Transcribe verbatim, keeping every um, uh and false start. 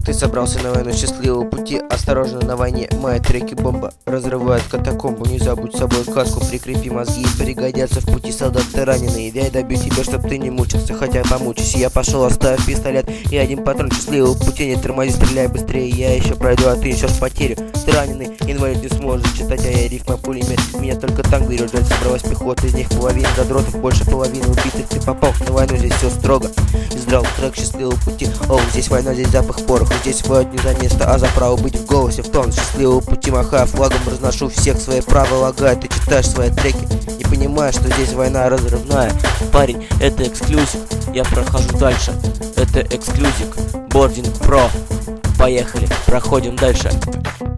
Ты собрался на войну счастливого пути, осторожно на войне, мои треки бомба разрывают катакомбу. Не забудь с собой каску, прикрепи мозги, пригодятся в пути солдаты раненые. Я добью тебя, чтоб ты не мучился, хотя помучись. Я пошел, оставив пистолет и один патрон счастливого пути. Не тормози, стреляй быстрее, я еще пройду, а ты несешь потерю. Ты раненый, инвалид, не сможешь читать, а я рифма пулемет. Меня только танк берет, жаль, собралась пехота, из них половина задротов, больше половины убитых. Ты попал на войну, здесь все строго. Издрал трек счастливого пути. О, здесь война, здесь запах пороха. Здесь воют не за место, а за право быть в голосе. В тон счастливого пути махая флагом, разношу всех свои права лагая. Ты читаешь свои треки, не понимаешь, что здесь война разрывная. Парень, это эксклюзив, я прохожу дальше. Это эксклюзив, Бординг Про. Поехали, проходим дальше.